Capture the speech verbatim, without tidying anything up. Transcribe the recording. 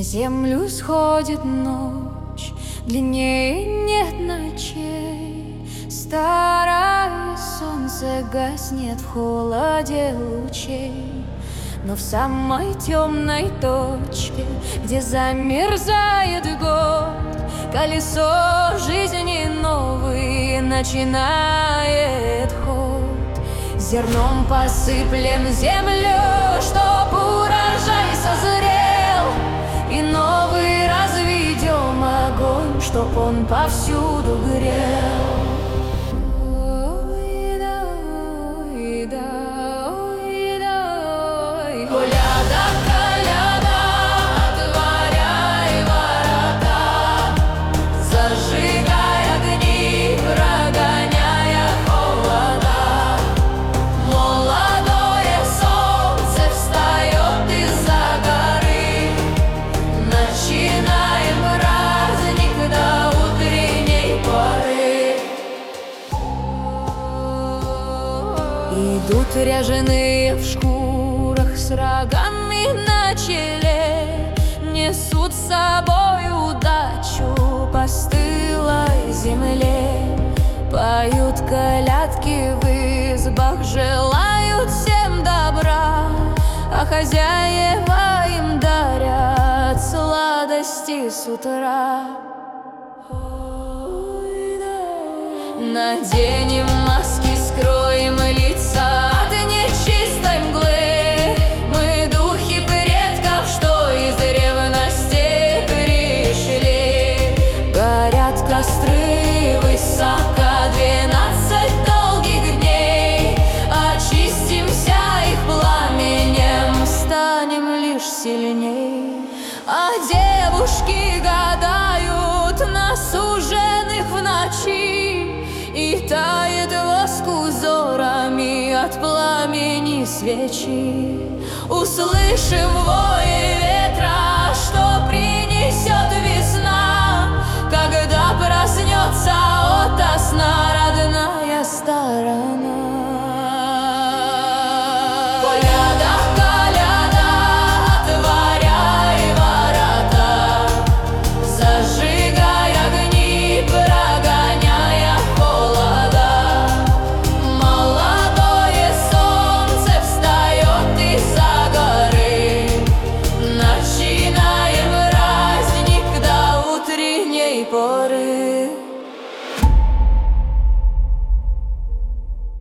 На землю сходит ночь, длиннее нет ночей. Старое солнце гаснет в холоде лучей. Но в самой темной точке, где замерзает год, колесо жизни новый начинает ход. Зерном посыплем землю, чтоб урожай созрел, и новый разведем огонь, чтоб он повсюду грел. Коляда, коляда, отворяй ворота, зажигай огни, прогоняя холода. Молодое солнце встает из-за горы, начинаем праздник до утренней поры. Идут ряженые в шкурах с рогами на челе, несут с собой удачу по стылой земле. Поют колядки в избах, желают всем добра, а хозяева им дарят сладости с утра. Наденем маски, скроем лица от нечистой мглы. Мы духи предков, что из древности пришли. Горят костры высоко двенадцать долгих дней. Очистимся их пламенем, станем лишь сильней. А девушки гадают на суженых в ночи, и тает воск узорами от пламени свечи. Услышим вой ветра, что принесет весна, когда проснется ото сна родная сторона. Коляда, коляда, отворяй ворота, зажигай огни, прогоняя холода. Молодое солнце встает из-за горы, начинаем праздник до утренней поры.